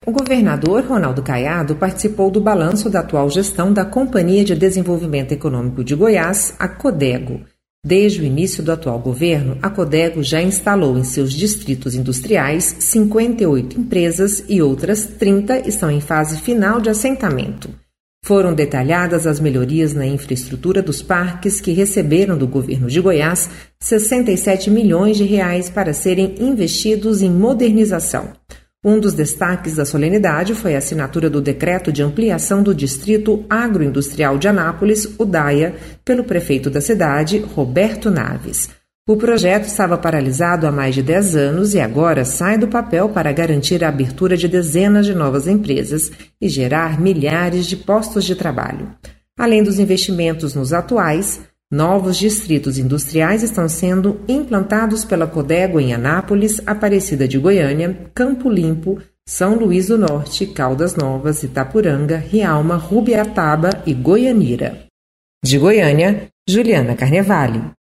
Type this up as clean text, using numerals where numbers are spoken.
O governador Ronaldo Caiado participou do balanço da atual gestão da Companhia de Desenvolvimento Econômico de Goiás, a Codego. Desde o início do atual governo, a Codego já instalou em seus distritos industriais 58 empresas e outras 30 estão em fase final de assentamento. Foram detalhadas as melhorias na infraestrutura dos parques que receberam do governo de Goiás 67 milhões de reais para serem investidos em modernização. Um dos destaques da solenidade foi a assinatura do decreto de ampliação do Distrito Agroindustrial de Anápolis, o DAIA, pelo prefeito da cidade, Roberto Naves. O projeto estava paralisado há mais de 10 anos e agora sai do papel para garantir a abertura de dezenas de novas empresas e gerar milhares de postos de trabalho. Além dos investimentos nos atuais, novos distritos industriais estão sendo implantados pela Codego em Anápolis, Aparecida de Goiânia, Campo Limpo, São Luís do Norte, Caldas Novas, Itapuranga, Rialma, Rubiataba e Goianira. De Goiânia, Juliana Carnevale.